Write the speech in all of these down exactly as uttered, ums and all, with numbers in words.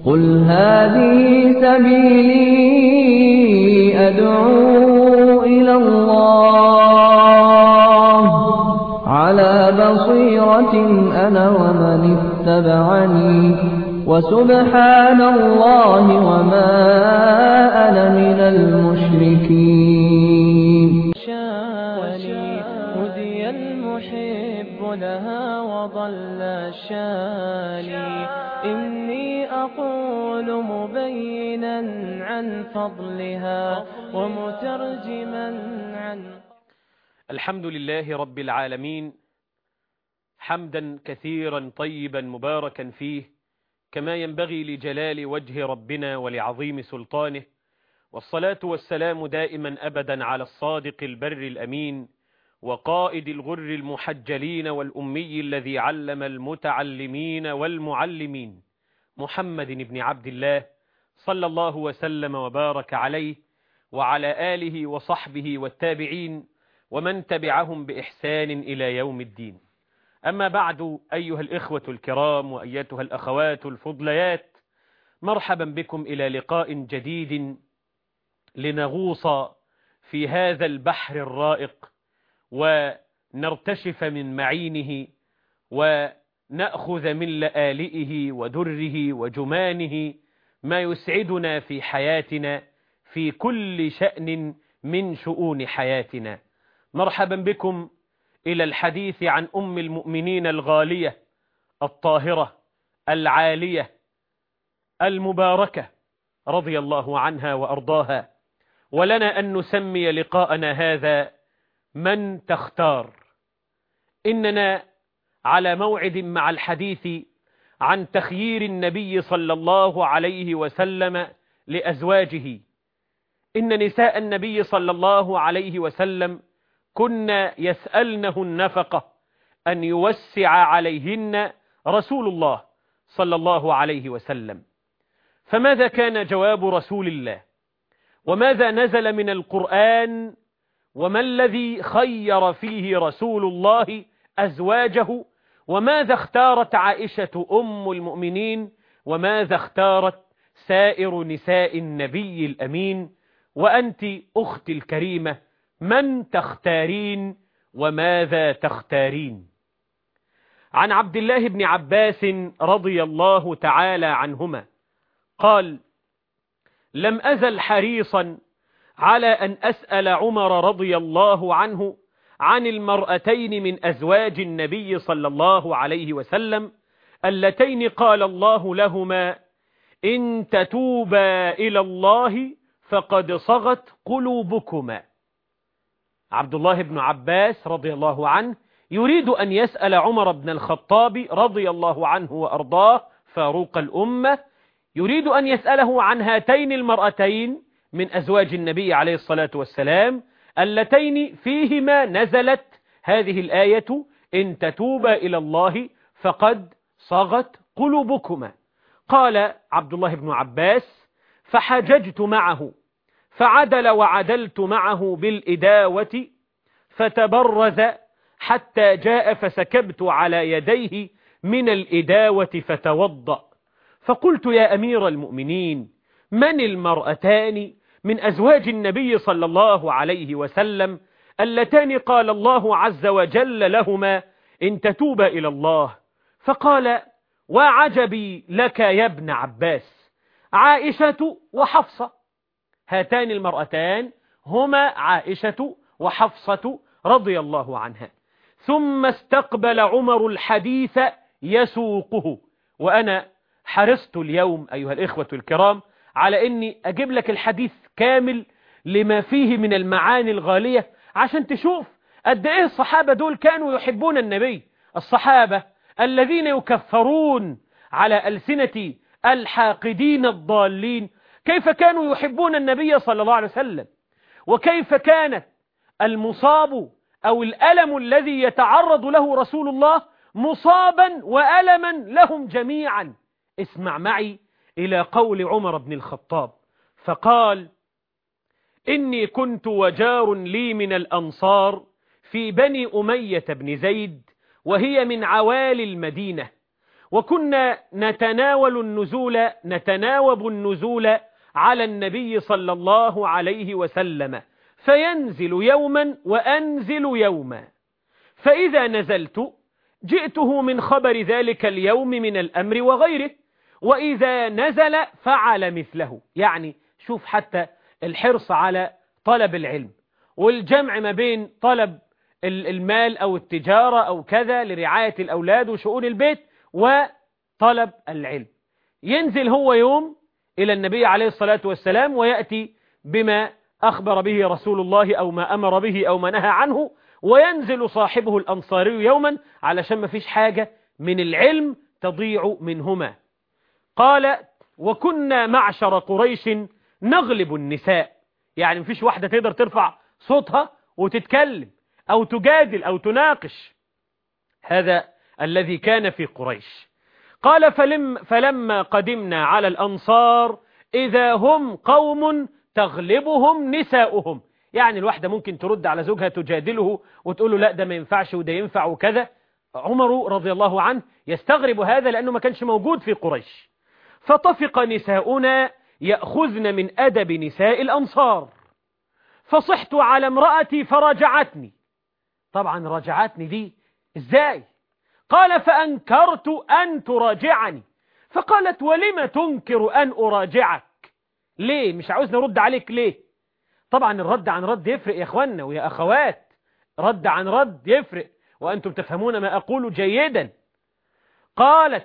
قل هذه سبيلي أدعو إلى الله على بصيرة أنا ومن اتبعني وسبحان الله وما أنا من المشركين. شاني هدي المحب لها وضل شاني إني أقول مبينا عن فضلها ومترجما عن. الحمد لله رب العالمين، حمدا كثيرا طيبا مباركا فيه كما ينبغي لجلال وجه ربنا ولعظيم سلطانه، والصلاة والسلام دائما أبدا على الصادق البر الأمين وقائد الغر المحجلين والأمي الذي علم المتعلمين والمعلمين، محمد بن عبد الله صلى الله وسلم وبارك عليه وعلى آله وصحبه والتابعين ومن تبعهم بإحسان إلى يوم الدين. أما بعد، أيها الإخوة الكرام وأيتها الأخوات الفضليات، مرحبا بكم إلى لقاء جديد لنغوص في هذا البحر الرائق ونرتشف من معينه ونأخذ من لآلئه ودره وجمانه ما يسعدنا في حياتنا في كل شأن من شؤون حياتنا. مرحبا بكم إلى الحديث عن أم المؤمنين الغالية الطاهرة العالية المباركة رضي الله عنها وأرضاها. ولنا أن نسمي لقاءنا هذا من تختار. إننا على موعد مع الحديث عن تخيير النبي صلى الله عليه وسلم لأزواجه. إن نساء النبي صلى الله عليه وسلم كنا يسألنه النفقة أن يوسع عليهن رسول الله صلى الله عليه وسلم. فماذا كان جواب رسول الله؟ وماذا نزل من القرآن؟ وما الذي خير فيه رسول الله أزواجه؟ وماذا اختارت عائشة أم المؤمنين؟ وماذا اختارت سائر نساء النبي الأمين؟ وأنت أختي الكريمة من تختارين وماذا تختارين؟ عن عبد الله بن عباس رضي الله تعالى عنهما قال: لم أزل حريصا على أن أسأل عمر رضي الله عنه عن المرأتين من أزواج النبي صلى الله عليه وسلم اللتين قال الله لهما: إن تتوبا إلى الله فقد صغت قلوبكما. عبد الله بن عباس رضي الله عنه يريد أن يسأل عمر بن الخطاب رضي الله عنه وأرضاه فاروق الأمة، يريد أن يسأله عن هاتين المرأتين من أزواج النبي عليه الصلاة والسلام اللتين فيهما نزلت هذه الآية: إن تتوبا إلى الله فقد صغت قلوبكما. قال عبد الله بن عباس: فحججت معه فعدل وعدلت معه بالإداوة فتبرز حتى جاء فسكبت على يديه من الإداوة فتوضأ. فقلت: يا أمير المؤمنين، من المرأتان من أزواج النبي صلى الله عليه وسلم اللتان قال الله عز وجل لهما: إن تتوبا إلى الله؟ فقال: وعجبي لك يا ابن عباس، عائشة وحفصة. هاتان المرأتان هما عائشة وحفصة رضي الله عنها. ثم استقبل عمر الحديث يسوقه. وأنا حرصت اليوم أيها الإخوة الكرام على أني أجيب لك الحديث كامل لما فيه من المعاني الغالية عشان تشوف قد إيه الصحابة دول كانوا يحبون النبي. الصحابة الذين يكفرون على ألسنة الحاقدين الضالين كيف كانوا يحبون النبي صلى الله عليه وسلم، وكيف كانت المصاب أو الألم الذي يتعرض له رسول الله مصابا وألما لهم جميعا. اسمع معي إلى قول عمر بن الخطاب فقال: إني كنت وجار لي من الأنصار في بني أمية بن زيد، وهي من عوالي المدينة، وكنا نتناول النزول نتناوب النزول على النبي صلى الله عليه وسلم، فينزل يوما وأنزل يوما، فإذا نزلت جئته من خبر ذلك اليوم من الأمر وغيره، وإذا نزل فعل مثله. يعني شوف حتى الحرص على طلب العلم والجمع ما بين طلب المال أو التجارة أو كذا لرعاية الأولاد وشؤون البيت وطلب العلم. ينزل هو يوم إلى النبي عليه الصلاة والسلام ويأتي بما أخبر به رسول الله أو ما أمر به أو ما نهى عنه، وينزل صاحبه الأنصاري يوما علشان ما فيش حاجة من العلم تضيع منهما. قال وكنا معشر قريش نغلب النساء، يعني ما فيش واحدة تقدر ترفع صوتها وتتكلم أو تجادل أو تناقش. هذا الذي كان في قريش. قال فلم فلما قدمنا على الأنصار إذا هم قوم تغلبهم نساؤهم، يعني الواحدة ممكن ترد على زوجها تجادله وتقول له لا ده ما ينفعش وده ينفع وكذا. عمر رضي الله عنه يستغرب هذا لأنه ما كانش موجود في قريش. فطفق نساؤنا يأخذن من أدب نساء الأنصار، فصحت على امرأتي فرجعتني. طبعا رجعتني دي ازاي؟ قال فأنكرت أن تراجعني، فقالت ولم تنكر أن أراجعك؟ ليه مش عاوز نرد عليك ليه؟ طبعا الرد عن رد يفرق يا أخوانا ويا أخوات، رد عن رد يفرق وأنتم تفهمون ما أقول جيدا. قالت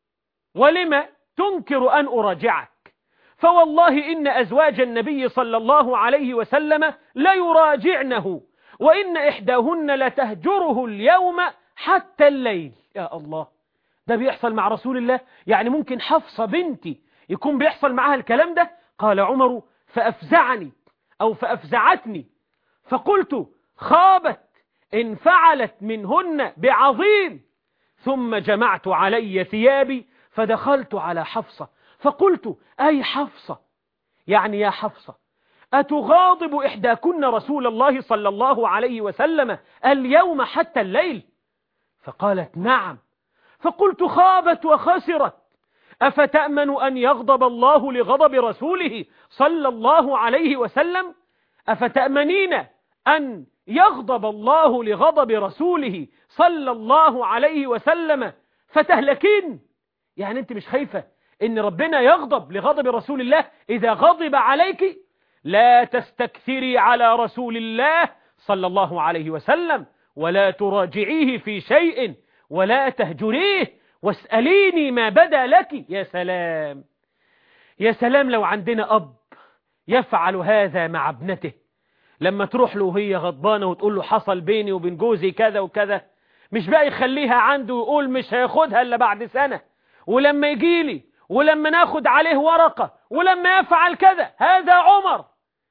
ولم تنكر أن أراجعك؟ فوالله إن أزواج النبي صلى الله عليه وسلم لا يراجعنه، وإن إحداهن لتهجره اليوم حتى الليل. يا الله، ده بيحصل مع رسول الله؟ يعني ممكن حفصة بنتي يكون بيحصل معها الكلام ده؟ قال عمر فأفزعني أو فأفزعتني، فقلت خابت إن فعلت منهن بعظيم. ثم جمعت علي ثيابي فدخلت على حفصة فقلت أي حفصة، يعني يا حفصة أتغاضب إحداكن رسول الله صلى الله عليه وسلم اليوم حتى الليل؟ فقالت نعم. فقلت خابت وخسرت، أفتأمن أن يغضب الله لغضب رسوله صلى الله عليه وسلم؟ أفتأمنين أن يغضب الله لغضب رسوله صلى الله عليه وسلم فتهلكين؟ يعني أنت مش خايفة إن ربنا يغضب لغضب رسول الله إذا غضب عليك؟ لا تستكثري على رسول الله صلى الله عليه وسلم، ولا تراجعيه في شيء، ولا تهجريه، واسأليني ما بدا لك. يا سلام يا سلام لو عندنا أب يفعل هذا مع ابنته، لما تروح له وهي غضبانة وتقول له حصل بيني وبين جوزي كذا وكذا، مش بقى يخليها عنده ويقول مش هياخدها إلا بعد سنة، ولما يجيلي ولما ناخد عليه ورقة ولما يفعل كذا. هذا عمر،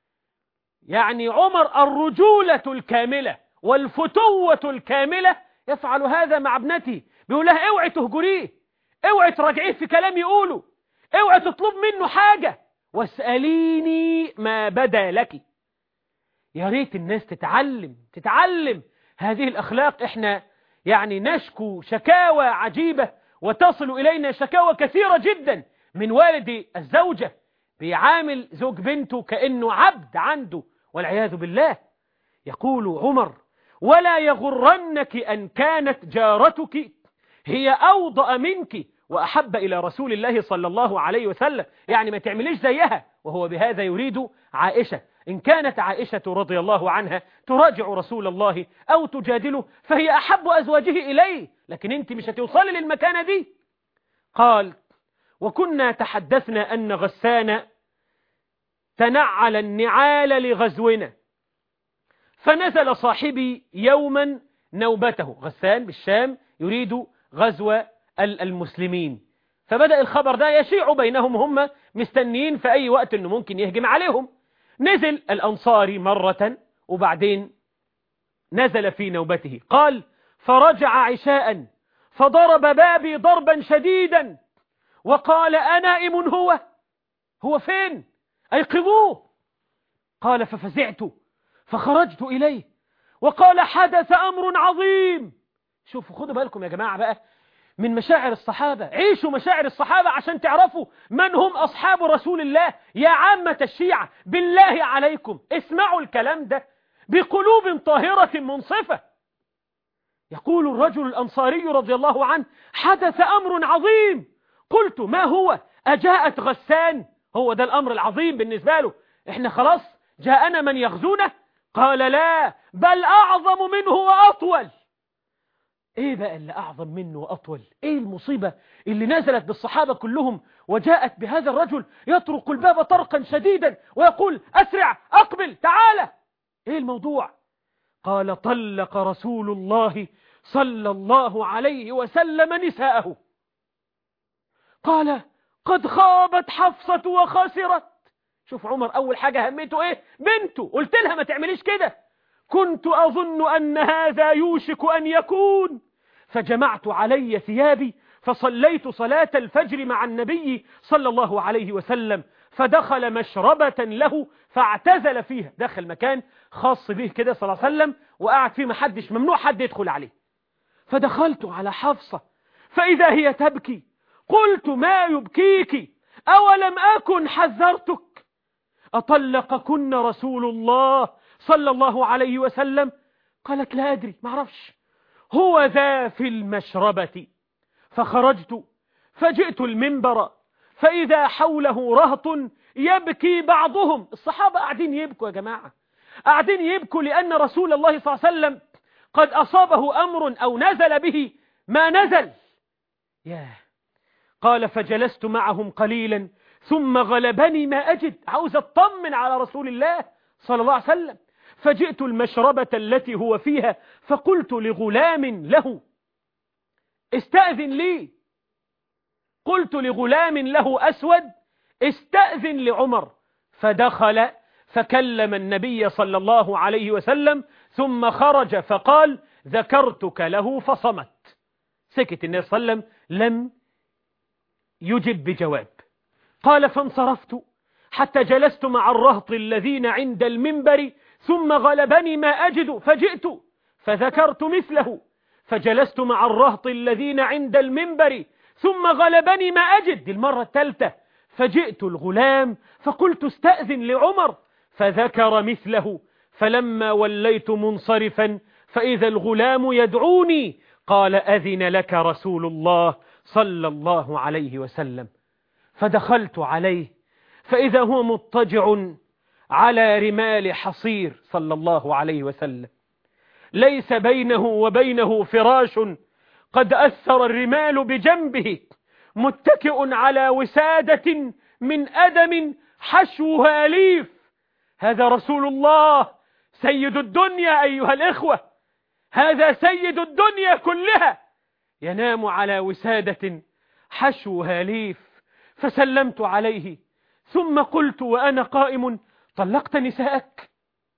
يعني عمر الرجولة الكاملة والفتوة الكاملة يفعل هذا مع ابنته، بيقول لها اوعي تهجريه، اوعي تراجعيه في كلام يقوله، اوعي تطلب منه حاجة، واسأليني ما بدا لك. يا ريت الناس تتعلم تتعلم هذه الأخلاق. احنا يعني نشكو شكاوى عجيبة وتصل إلينا شكاوى كثيرة جدا من والد الزوجة بيعامل زوج بنته كأنه عبد عنده والعياذ بالله. يقول عمر ولا يغرنك أن كانت جارتك هي أوضأ منك وأحب إلى رسول الله صلى الله عليه وسلم، يعني ما تعمليش زيها، وهو بهذا يريد عائشة. إن كانت عائشة رضي الله عنها تراجع رسول الله أو تجادله فهي أحب أزواجه إليه، لكن أنت مش هتوصلي للمكانة دي. قال وكنا تحدثنا أن غسان تنعل النعال لغزونا، فنزل صاحبي يوما نوبته. غسان بالشام يريد غزو المسلمين، فبدأ الخبر ده يشيع بينهم، هم مستنيين في أي وقت أنه ممكن يهجم عليهم. نزل الأنصاري مرة وبعدين نزل في نوبته. قال فرجع عشاء فضرب بابي ضربا شديدا وقال أنائم هو هو فين أيقظوه؟ قال ففزعت فخرجت إليه وقال حدث أمر عظيم. شوفوا خدوا بالكم يا جماعة بقى من مشاعر الصحابة. عيشوا مشاعر الصحابة عشان تعرفوا من هم أصحاب رسول الله. يا عامة الشيعة بالله عليكم اسمعوا الكلام ده بقلوب طاهرة منصفة. يقول الرجل الأنصاري رضي الله عنه: حدث أمر عظيم. قلت: ما هو؟ أجاءت غسان؟ هو ده الأمر العظيم بالنسبة له، إحنا خلاص جاءنا من يغزونا؟ قال: لا، بل أعظم منه وأطول. إيه بقى اللي أعظم منه وأطول؟ إيه المصيبة اللي نزلت بالصحابة كلهم وجاءت بهذا الرجل يطرق الباب طرقا شديدا ويقول: أسرع، أقبل، تعالى. إيه الموضوع؟ قال: طلق رسول الله صلى الله عليه وسلم نساءه. قال: قد خابت حفصة وخسرت. شوف عمر أول حاجة هميته إيه؟ بنته. قلت لها ما تعمليش كده، كنت أظن أن هذا يوشك أن يكون، فجمعت علي ثيابي فصليت صلاة الفجر مع النبي صلى الله عليه وسلم، فدخل مشربة له فاعتزل فيها. دخل مكان خاص به كده صلى الله عليه وسلم وقعد فيه، محدش، ممنوع حد يدخل عليه. فدخلت على حفصة فإذا هي تبكي. قلت: ما يبكيك؟ أولم أكن حذرتك؟ أطلقكن رسول الله صلى الله عليه وسلم؟ قالت: لا أدري، ما أعرفش. هو ذا في المشربة. فخرجت فجئت المنبر فإذا حوله رهط يبكي بعضهم. الصحابة قاعدين يبكوا يا جماعة، قاعدين يبكوا لأن رسول الله صلى الله عليه وسلم قد أصابه أمر أو نزل به ما نزل. ياه. قال: فجلست معهم قليلا ثم غلبني ما أجد. عاوز أطمن على رسول الله صلى الله عليه وسلم. فجئت المشربة التي هو فيها فقلت لغلام له: استأذن لي. قلت لغلام له أسود: استأذن لعمر. فدخل فكلم النبي صلى الله عليه وسلم ثم خرج فقال: ذكرتك له فصمت. سكت النبي صلى الله عليه وسلم، لم يجب بجواب. قال: فانصرفت حتى جلست مع الرهط الذين عند المنبر ثم غلبني ما أجد فجئت فذكرت مثله، فجلست مع الرهط الذين عند المنبر ثم غلبني ما أجد. دي المرة الثالثة. فجئت الغلام فقلت: استأذن لعمر. فذكر مثله. فلما وليت منصرفا فإذا الغلام يدعوني قال: أذن لك رسول الله صلى الله عليه وسلم. فدخلت عليه فإذا هو مضطجع على رمال حصير صلى الله عليه وسلم، ليس بينه وبينه فراش، قد أثر الرمال بجنبه، متكئ على وسادة من أدم حشوها ليف. هذا رسول الله سيد الدنيا أيها الإخوة، هذا سيد الدنيا كلها، ينام على وسادة حشوها ليف. فسلمت عليه ثم قلت وأنا قائم: طلقت نساءك؟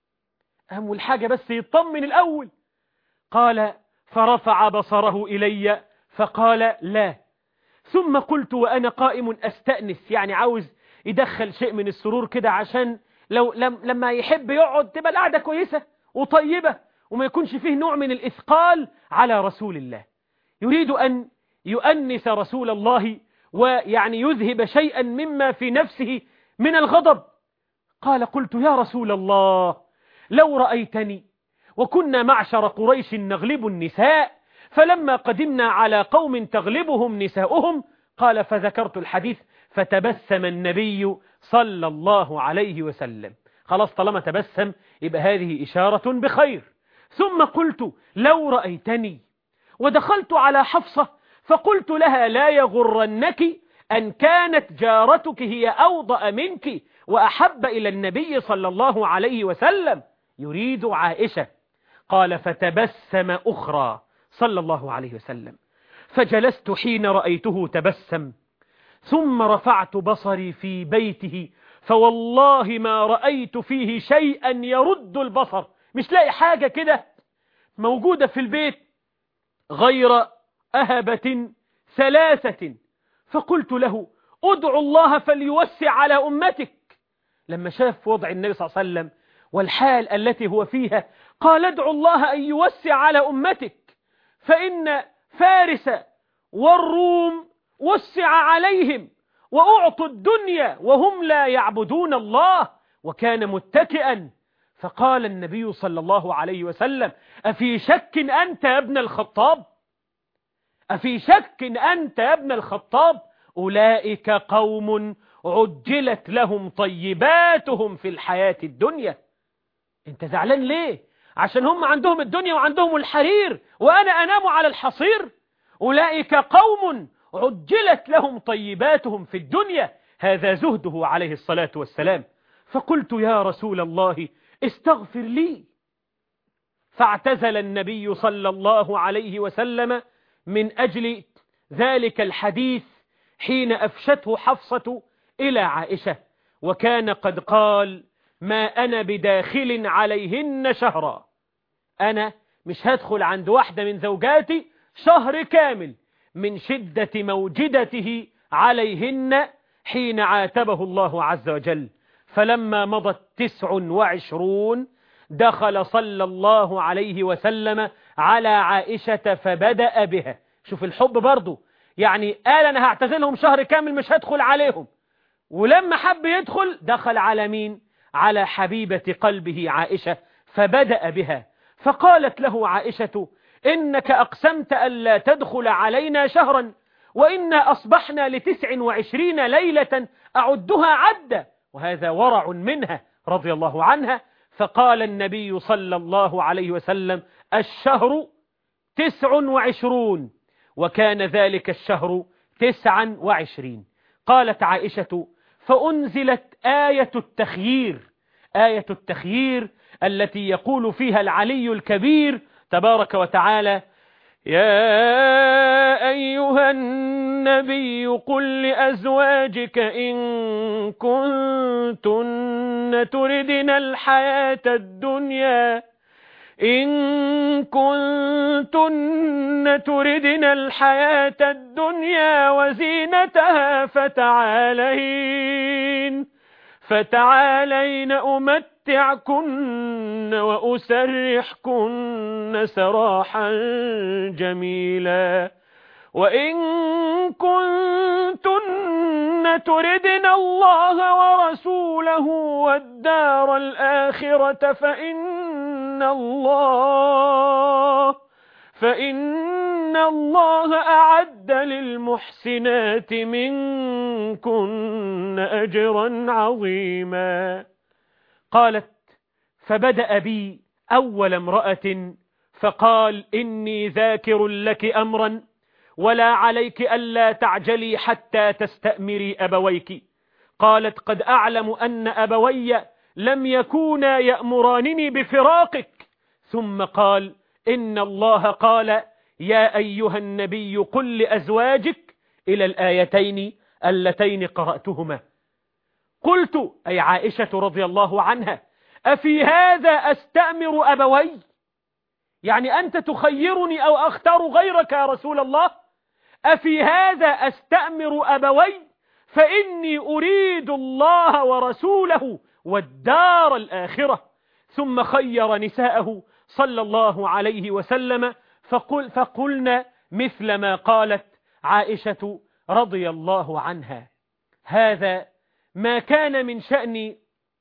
أهم حاجة بس يطمن الأول. قال: فرفع بصره إلي فقال: لا. ثم قلت وأنا قائم أستأنس، يعني عاوز يدخل شيء من السرور كده عشان لو لم لما يحب يقعد تبقى القعدة كويسة وطيبة وما يكونش فيه نوع من الإثقال على رسول الله. يريد أن يؤنس رسول الله ويعني يذهب شيئا مما في نفسه من الغضب. قال: قلت: يا رسول الله، لو رأيتني وكنا معشر قريش نغلب النساء، فلما قدمنا على قوم تغلبهم نساؤهم. قال: فذكرت الحديث فتبسم النبي صلى الله عليه وسلم. خلاص، طالما تبسم يبقى هذه إشارة بخير. ثم قلت: لو رأيتني ودخلت على حفصة فقلت لها: لا يغرنك أن كانت جارتك هي أوضأ منك وأحب إلى النبي صلى الله عليه وسلم، يريد عائشة. قال: فتبسم أخرى صلى الله عليه وسلم. فجلست حين رأيته تبسم، ثم رفعت بصري في بيته فوالله ما رأيت فيه شيئا يرد البصر. مش لاقي حاجة كده موجودة في البيت غير أهبة ثلاثة. فقلت له: ادعو الله فليوسع على أمتك. لما شاف وضع النبي صلى الله عليه وسلم والحال التي هو فيها قال: ادعو الله أن يوسع على أمتك، فإن فارس والروم وسع عليهم وأعطوا الدنيا وهم لا يعبدون الله، وكان متكئا. فقال النبي صلى الله عليه وسلم: أفي شك أنت يا ابن الخطاب؟ أفي شك أنت يا ابن الخطاب؟ أولئك قوم عجلت لهم طيباتهم في الحياة الدنيا. انت زعلان ليه؟ عشان هم عندهم الدنيا وعندهم الحرير وأنا أنام على الحصير؟ أولئك قوم عجلت لهم طيباتهم في الدنيا. هذا زهده عليه الصلاة والسلام. فقلت: يا رسول الله استغفر لي. فاعتزل النبي صلى الله عليه وسلم من أجل ذلك الحديث حين أفشته حفصة إلى عائشة، وكان قد قال: ما أنا بداخل عليهن شهرا، أنا مش هدخل عند واحدة من زوجاتي شهر كامل، من شدة موجدته عليهن حين عاتبه الله عز وجل. فلما مضت تسع وعشرون دخل صلى الله عليه وسلم على عائشة فبدأ بها. شوف الحب برضو، يعني قال أنا هعتزلهم شهر كامل مش هدخل عليهم، ولما حب يدخل دخل على مين؟ على حبيبة قلبه عائشة فبدأ بها. فقالت له عائشة: إنك أقسمت ألا تدخل علينا شهرا، وإنا أصبحنا لتسع وعشرين ليلة أعدها عدا. وهذا ورع منها رضي الله عنها. فقال النبي صلى الله عليه وسلم: الشهر تسع وعشرون، وكان ذلك الشهر تسعا وعشرين. قالت عائشة: فأنزلت آية التخيير، آية التخيير التي يقول فيها العلي الكبير تبارك وتعالى: يا أيها النبي قل لأزواجك إن كنتن تردن الحياة الدنيا إن كنتن تردن الحياة الدنيا وزينتها فتعالين فتعالين أمتعكن وأسرحكن سراحا جميلا وإن كنتن تردن الله ورسوله والدار الآخرة فإن الله فإن الله أعد للمحسنات منكن أجرا عظيما. قالت: فبدأ بي أول امرأة فقال: إني ذاكر لك أمرا ولا عليك ألا تعجلي حتى تستأمري أبويك. قالت: قد أعلم أن أبوي لم يكونا يأمرانني بفراقك. ثم قال: إن الله قال: يا أيها النبي قل لأزواجك إلى الآيتين اللتين قرأتهما. قلت أي عائشة رضي الله عنها: أفي هذا أستأمر أبوي؟ يعني أنت تخيرني أو أختار غيرك يا رسول الله؟ أفي هذا أستأمر أبوي؟ فإني أريد الله ورسوله والدار الآخرة. ثم خير نساءه صلى الله عليه وسلم فقل فقلنا مثل ما قالت عائشة رضي الله عنها. هذا ما كان من شأن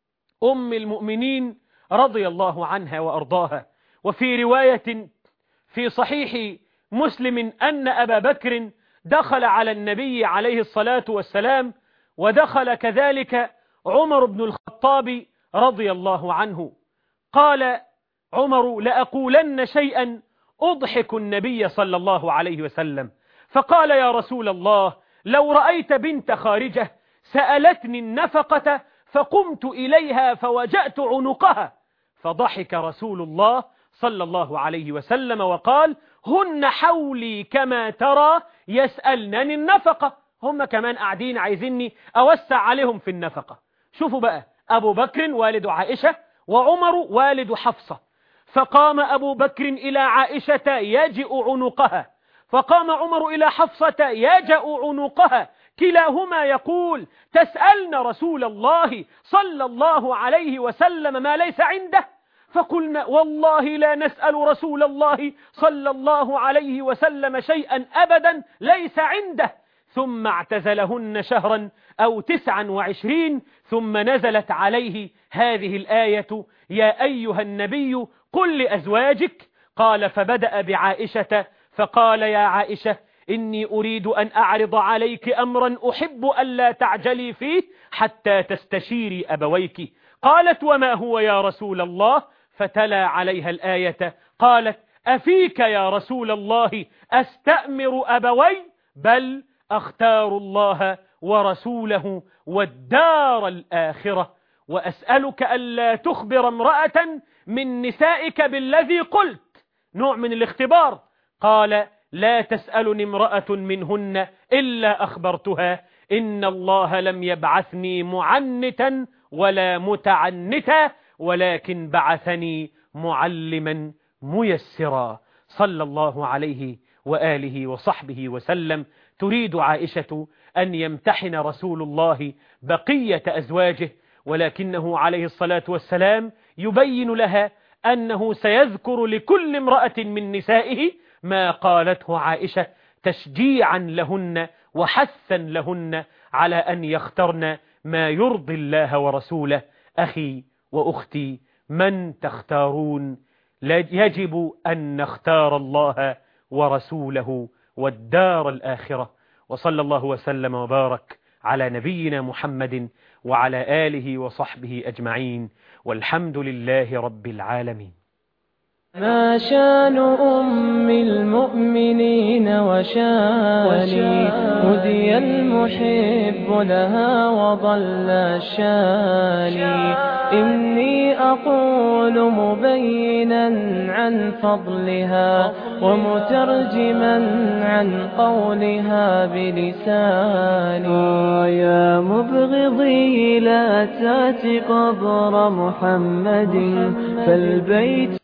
أم المؤمنين رضي الله عنها وأرضاها. وفي رواية في صحيح مسلم أن أبا بكر دخل على النبي عليه الصلاة والسلام، ودخل كذلك عمر بن الخطاب رضي الله عنه. قال عمر: لأقولن شيئا أضحك النبي صلى الله عليه وسلم. فقال: يا رسول الله، لو رأيت بنت خارجة سألتني النفقة فقمت إليها فوجأت عنقها. فضحك رسول الله صلى الله عليه وسلم وقال: هن حولي كما ترى يسألنني النفقة. هم كمان قاعدين عايزيني أوسع عليهم في النفقة. شوفوا بقى، أبو بكر والد عائشة وعمر والد حفصة. فقام أبو بكر إلى عائشة يجئ عنقها، فقام عمر إلى حفصة يجأ عنقها، كلاهما يقول: تسألن رسول الله صلى الله عليه وسلم ما ليس عنده؟ فقلنا والله لا نسأل رسول الله صلى الله عليه وسلم شيئا أبدا ليس عنده. ثم اعتزلهن شهرا أو تسعا وعشرين، ثم نزلت عليه هذه الآية: يا أيها النبي قل لأزواجك. قال فبدأ بعائشة فقال: يا عائشة إني أريد أن أعرض عليك أمرا أحب ألا تعجلي فيه حتى تستشيري أبويك. قالت: وما هو يا رسول الله؟ فتلا عليها الآية. قالت: أفيك يا رسول الله أستأمر أبوي؟ بل أختار الله ورسوله والدار الآخرة، وأسألك ألا تخبر امرأة من نسائك بالذي قلت. نوع من الاختبار. قال: لا تسألني امرأة منهن إلا أخبرتها. إن الله لم يبعثني معنتا ولا متعنتا، ولكن بعثني معلما ميسرا. صلى الله عليه وآله وصحبه وسلم. تريد عائشة أن يمتحن رسول الله بقية أزواجه، ولكنه عليه الصلاة والسلام يبين لها أنه سيذكر لكل امرأة من نسائه ما قالته عائشة تشجيعا لهن وحثا لهن على أن يخترن ما يرضي الله ورسوله. أخي وأختي، من تختارون؟ يجب أن نختار الله ورسوله والدار الآخرة. وصلى الله وسلم وبارك على نبينا محمد وعلى آله وصحبه أجمعين، والحمد لله رب العالمين. ما شان أم المؤمنين وشاني، هدي المحب لها وضل الشاني. إني أقول مبينا عن فضلها ومترجما عن قولها بلساني. يا مبغضي لا تأت قبر محمد، فالبيت